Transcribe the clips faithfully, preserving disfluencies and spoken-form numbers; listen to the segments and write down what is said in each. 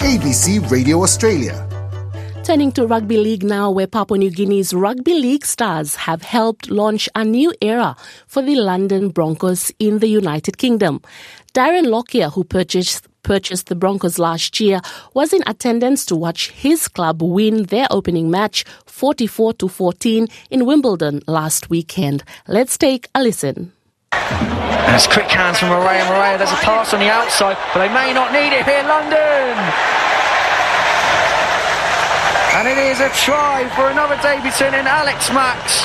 A B C Radio Australia. Turning to rugby league now, where Papua New Guinea's rugby league stars have helped launch a new era for the London Broncos in the United Kingdom. Darren Lockyer, who purchased purchased the Broncos last year, was in attendance to watch his club win their opening match forty-four to fourteen in Wimbledon last weekend. Let's take a listen. And it's quick hands from Morea. Morea, there's a pass on the outside, but they may not need it here, London. And it is a try for another debutant in Alex Max.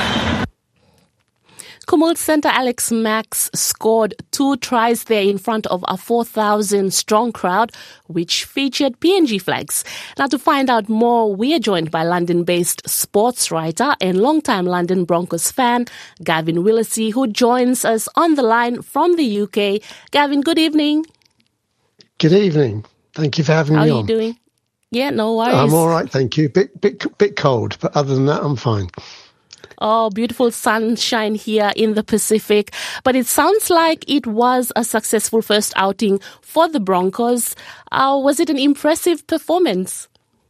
Kumul centre Alex Max scored two tries there in front of a four thousand strong crowd, which featured P N G flags. Now, to find out more, we are joined by London-based sports writer and longtime London Broncos fan, Gavin Willacy, who joins us on the line from the U K. Gavin, good evening. Good evening. Thank you for having How me on. How are on. you doing? Yeah, no worries. I'm all right, thank you. Bit, bit, bit cold, but other than that, I'm fine. Oh, beautiful sunshine here in the Pacific. But it sounds like it was a successful first outing for the Broncos. Uh, was it an impressive performance?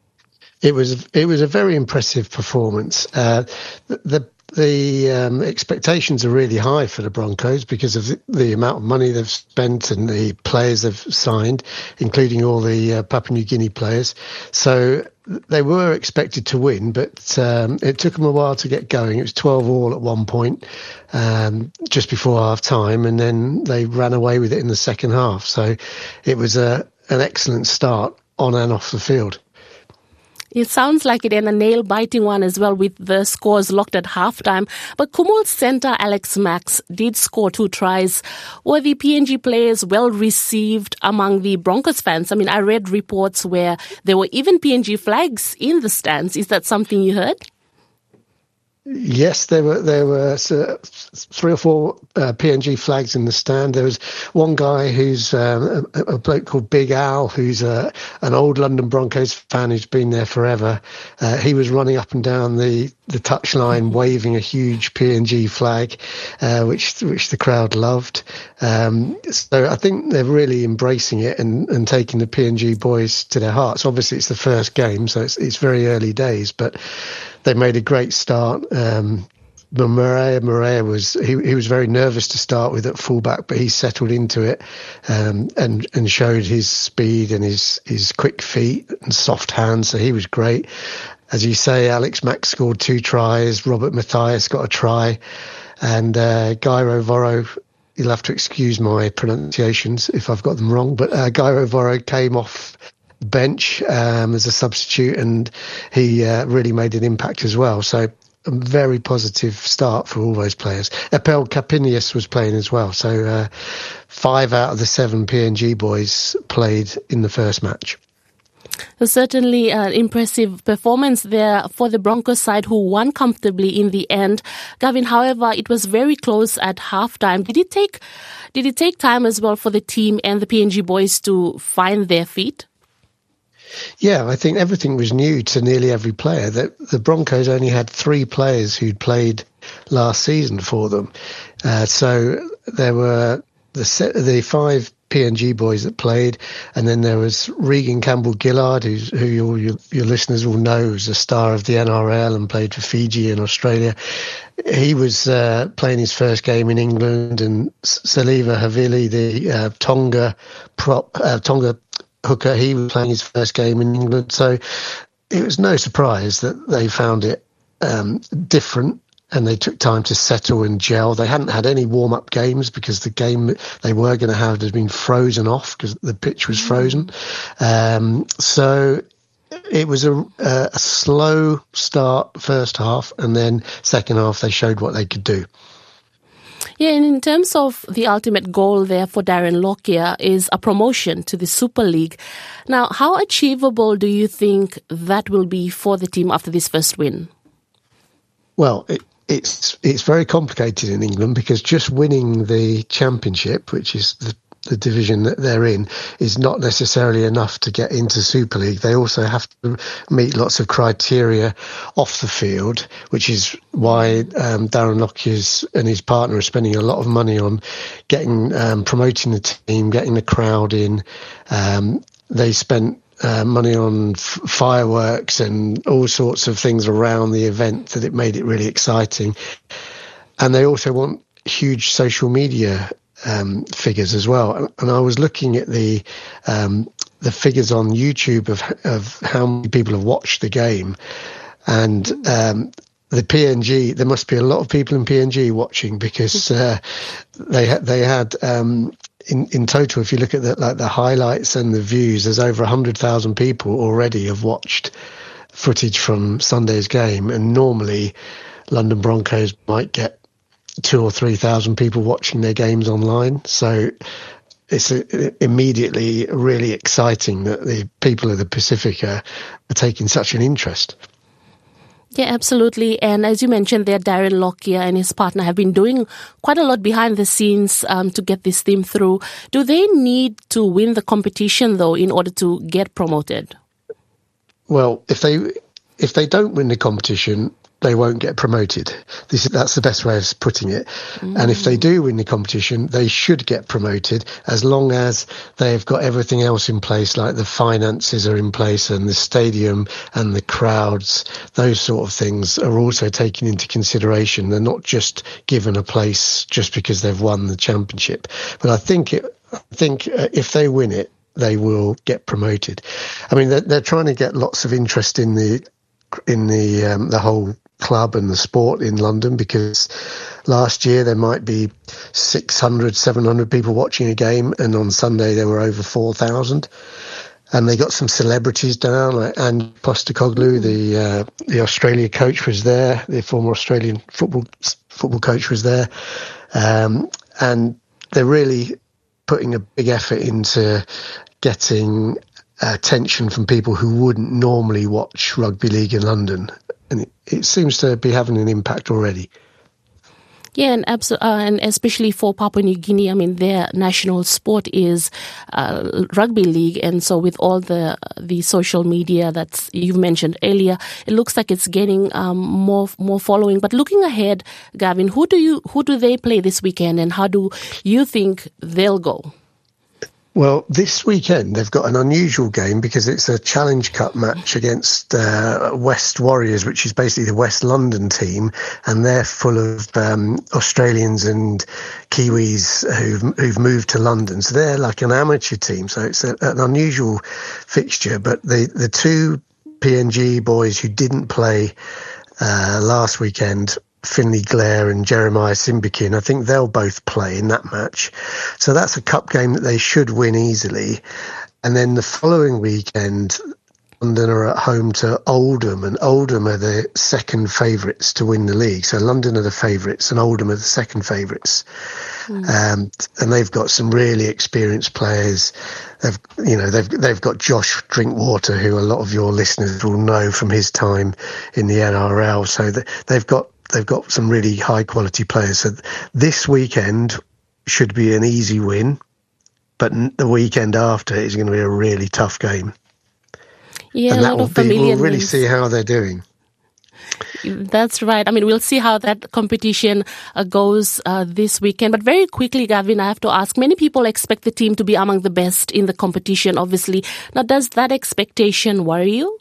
It was. It was a very impressive performance. Uh, the the, the um, expectations are really high for the Broncos because of the, the amount of money they've spent and the players they've signed, including all the uh, Papua New Guinea players. So they were expected to win, but um, it took them a while to get going. It was twelve all at one point, um, just before half time, and then they ran away with it in the second half. So it was a, an excellent start on and off the field. It sounds like it, and a nail-biting one as well, with the scores locked at halftime. But Kumul's centre Alex Max did score two tries. Were the P N G players well received among the Broncos fans? I mean, I read reports where there were even P N G flags in the stands. Is that something you heard? Yes, there were there were uh, three or four uh, P N G flags in the stand. There was one guy who's um, a, a bloke called Big Al, who's uh, an old London Broncos fan who's been there forever. Uh, he was running up and down the, the touchline waving a huge P N G flag, uh, which which the crowd loved. Um, so I think they're really embracing it and, and taking the P N G boys to their hearts. Obviously, it's the first game, so it's, it's very early days, but they made a great start. Um, Morea, Morea was he, he was very nervous to start with at fullback, but he settled into it um, and and showed his speed and his his quick feet and soft hands. So he was great. As you say, Alex Max scored two tries. Robert Matthias got a try, and uh, Gairo Voro. You'll have to excuse my pronunciations if I've got them wrong, but uh, Gairo Voro came off bench um, as a substitute, and he uh, really made an impact as well. So a very positive start for all those players. Epel Capinius was playing as well. So uh, five out of the seven P N G boys played in the first match. Certainly an impressive performance there for the Broncos side, who won comfortably in the end. Gavin, however, it was very close at halftime. Did it take, did it take time as well for the team and the P N G boys to find their feet? Yeah, I think everything was new to nearly every player. The, the Broncos only had three players who'd played last season for them. Uh, so there were the the five P N G boys that played, and then there was Regan Campbell-Gillard, who's, who your, your, your listeners will know is a star of the N R L and played for Fiji and Australia. He was uh, playing his first game in England, and Saliva Havili, the uh, Tonga prop, uh, Tonga hooker, he was playing his first game in England. So it was no surprise that they found it um, different, and they took time to settle and gel. They hadn't had any warm-up games because the game they were going to have had been frozen off because the pitch was frozen. Um, so it was a, a slow start first half, and then second half they showed what they could do. Yeah, and in terms of the ultimate goal there for Darren Lockyer is a promotion to the Super League. Now, how achievable do you think that will be for the team after this first win? Well, it, it's it's very complicated in England because just winning the championship, which is the the division that they're in, is not necessarily enough to get into Super League. They also have to meet lots of criteria off the field, which is why um, Darren Lockyer and his partner are spending a lot of money on getting um, promoting the team, getting the crowd in. Um, they spent uh, money on f- fireworks and all sorts of things around the event that it made it really exciting. And they also want huge social media um, figures as well. And, and I was looking at the um, the figures on YouTube of of how many people have watched the game, and um, the P N G. There must be a lot of people in P N G watching, because uh, they ha- they had. Um, In, in total, if you look at the, like the highlights and the views, there's over one hundred thousand people already have watched footage from Sunday's game. And normally London Broncos might get two or three thousand people watching their games online. So it's a, immediately really exciting that the people of the Pacific are, are taking such an interest. Yeah, absolutely. And as you mentioned there, Darren Lockyer and his partner have been doing quite a lot behind the scenes um, to get this team through. Do they need to win the competition, though, in order to get promoted? Well, if they if they don't win the competition, they won't get promoted. This is, that's the best way of putting it. Mm. And if they do win the competition, they should get promoted, as long as they've got everything else in place, like the finances are in place and the stadium and the crowds. Those sort of things are also taken into consideration. They're not just given a place just because they've won the championship. But I think it, I think uh, if they win it, they will get promoted. I mean, they're, they're trying to get lots of interest in the in the um, the whole club and the sport in London, because last year there might be six hundred, seven hundred people watching a game, and on Sunday there were over four thousand. And they got some celebrities down, like Ange Postecoglou, the uh, the Australia coach, was there. The former Australian football football coach was there, um, and they're really putting a big effort into getting attention from people who wouldn't normally watch rugby league in London, and it, it seems to be having an impact already. Yeah, and abso- uh, and especially for Papua New Guinea, I mean, their national sport is uh, rugby league, and so with all the the social media that you've mentioned earlier, it looks like it's gaining um, more more following. But looking ahead, Gavin, who do you who do they play this weekend, and how do you think they'll go? Well, this weekend they've got an unusual game, because it's a Challenge Cup match against uh, West Warriors, which is basically the West London team, and they're full of um, Australians and Kiwis who've, who've moved to London. So they're like an amateur team. So it's a, an unusual fixture. But the, the two P N G boys who didn't play uh, last weekend, Finley Glare and Jeremiah Simbikin, I think they'll both play in that match. So that's a cup game that they should win easily. And then the following weekend, London are at home to Oldham, and Oldham are the second favourites to win the league. So London are the favourites and Oldham are the second favourites. Mm. Um, and they've got some really experienced players. They've, you know, they've they've got Josh Drinkwater, who a lot of your listeners will know from his time in the N R L. So they've got They've got some really high quality players. So this weekend should be an easy win, but the weekend after is going to be a really tough game. Yeah, and a that lot will of be, familiar we'll really names. see how they're doing. That's right. I mean, we'll see how that competition uh, goes uh, this weekend. But very quickly, Gavin, I have to ask, many people expect the team to be among the best in the competition, obviously. Now, does that expectation worry you?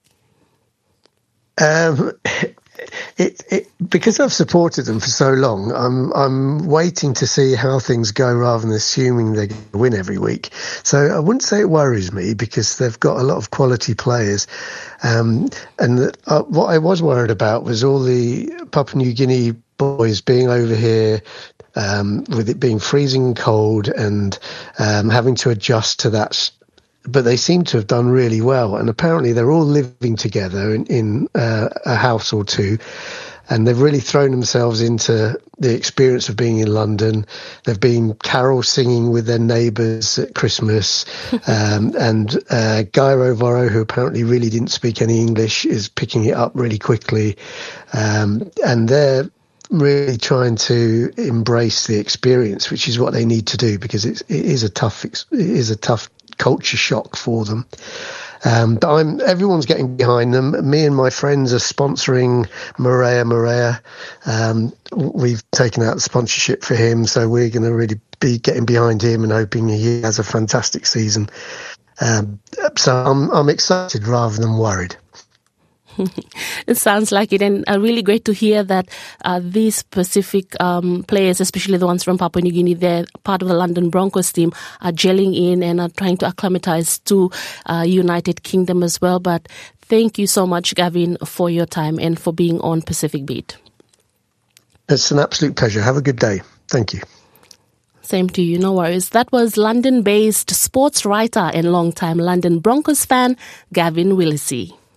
Um, it, it, because I've supported them for so long, I'm I'm waiting to see how things go rather than assuming they're going to win every week. So I wouldn't say it worries me, because they've got a lot of quality players. Um, and the, uh, what I was worried about was all the Papua New Guinea boys being over here, um, with it being freezing cold and um, having to adjust to that. But they seem to have done really well, and apparently they're all living together in, in uh, a house or two, and they've really thrown themselves into the experience of being in London. They've been carol singing with their neighbours at Christmas, um, and uh, Guy Rovoro, who apparently really didn't speak any English, is picking it up really quickly, um, and they're really trying to embrace the experience, which is what they need to do, because it's, it is a tough, it is a tough culture shock for them. Um, but I'm, everyone's getting behind them. Me and my friends are sponsoring Maria Maria. Um, we've taken out the sponsorship for him, so we're going to really be getting behind him and hoping he has a fantastic season. Um, so I'm, I'm excited rather than worried. It sounds like it, and uh, really great to hear that uh, these Pacific um, players, especially the ones from Papua New Guinea, they're part of the London Broncos team, are gelling in and are trying to acclimatize to uh, United Kingdom as well. But thank you so much, Gavin, for your time and for being on Pacific Beat. It's an absolute pleasure. Have a good day. Thank you. Same to you, no worries. That was London-based sports writer and long-time London Broncos fan, Gavin Willacy.